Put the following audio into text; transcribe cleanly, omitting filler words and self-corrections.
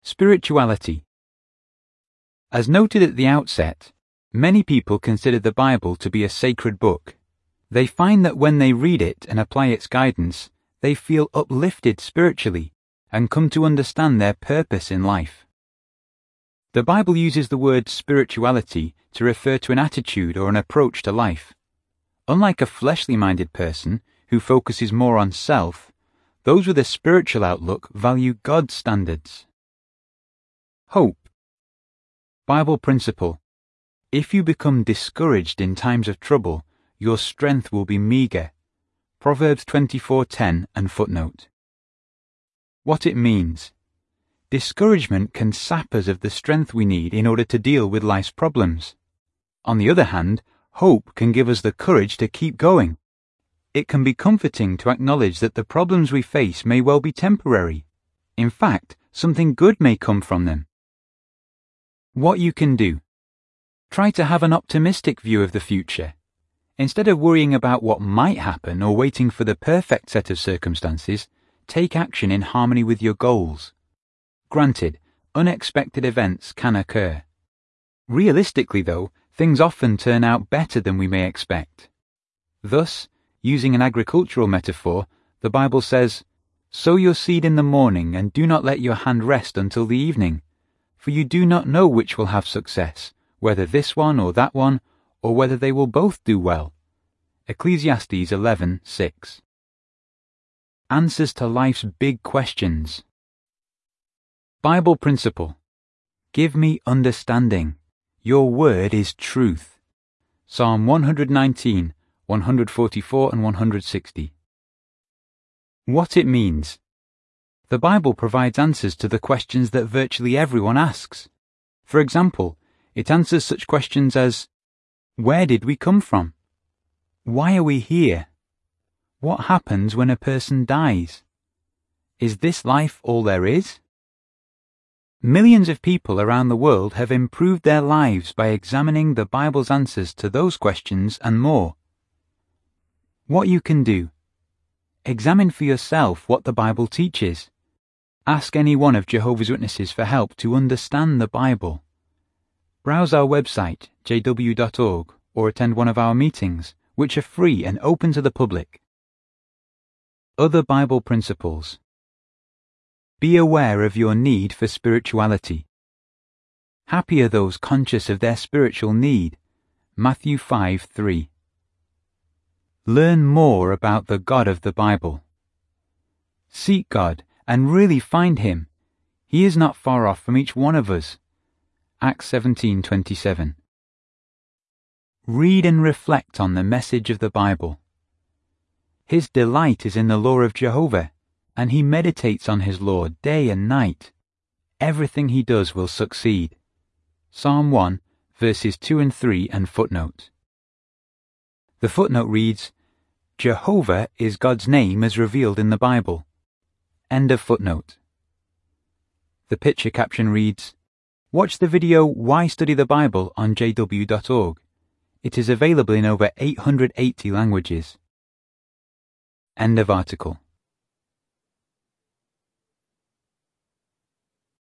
Spirituality. As noted at the outset, many people consider the Bible to be a sacred book. They find that when they read it and apply its guidance, they feel uplifted spiritually and come to understand their purpose in life. The Bible uses the word spirituality to refer to an attitude or an approach to life. Unlike a fleshly-minded person who focuses more on self, those with a spiritual outlook value God's standards. Hope. Bible principle. If you become discouraged in times of trouble, your strength will be meager. Proverbs 24:10 and footnote. What it means. Discouragement can sap us of the strength we need in order to deal with life's problems. On the other hand, hope can give us the courage to keep going. It can be comforting to acknowledge that the problems we face may well be temporary. In fact, something good may come from them. What you can do. Try to have an optimistic view of the future. Instead of worrying about what might happen or waiting for the perfect set of circumstances, take action in harmony with your goals. Granted, unexpected events can occur. Realistically, though, things often turn out better than we may expect. Thus, using an agricultural metaphor, the Bible says, "Sow your seed in the morning, and do not let your hand rest until the evening. For you do not know which will have success, whether this one or that one, or whether they will both do well." Ecclesiastes 11:6. Answers to life's big questions. Bible principle. Give me understanding. Your word is truth. Psalm 119, 144 and 160. What it means. The Bible provides answers to the questions that virtually everyone asks. For example, it answers such questions as, where did we come from? Why are we here? What happens when a person dies? Is this life all there is? Millions of people around the world have improved their lives by examining the Bible's answers to those questions and more. What you can do. Examine for yourself what the Bible teaches. Ask any one of Jehovah's Witnesses for help to understand the Bible. Browse our website, jw.org, or attend one of our meetings, which are free and open to the public. Other Bible principles. Be aware of your need for spirituality. Happy are those conscious of their spiritual need. Matthew 5:3. Learn more about the God of the Bible. Seek God and really find Him. He is not far off from each one of us. Acts 17:27. Read and reflect on the message of the Bible. His delight is in the law of Jehovah, and he meditates on his law day and night. Everything he does will succeed. Psalm 1, verses 2 and 3 and footnote. The footnote reads, Jehovah is God's name as revealed in the Bible. End of footnote. The picture caption reads, watch the video Why Study the Bible on jw.org. It is available in over 880 languages. End of article.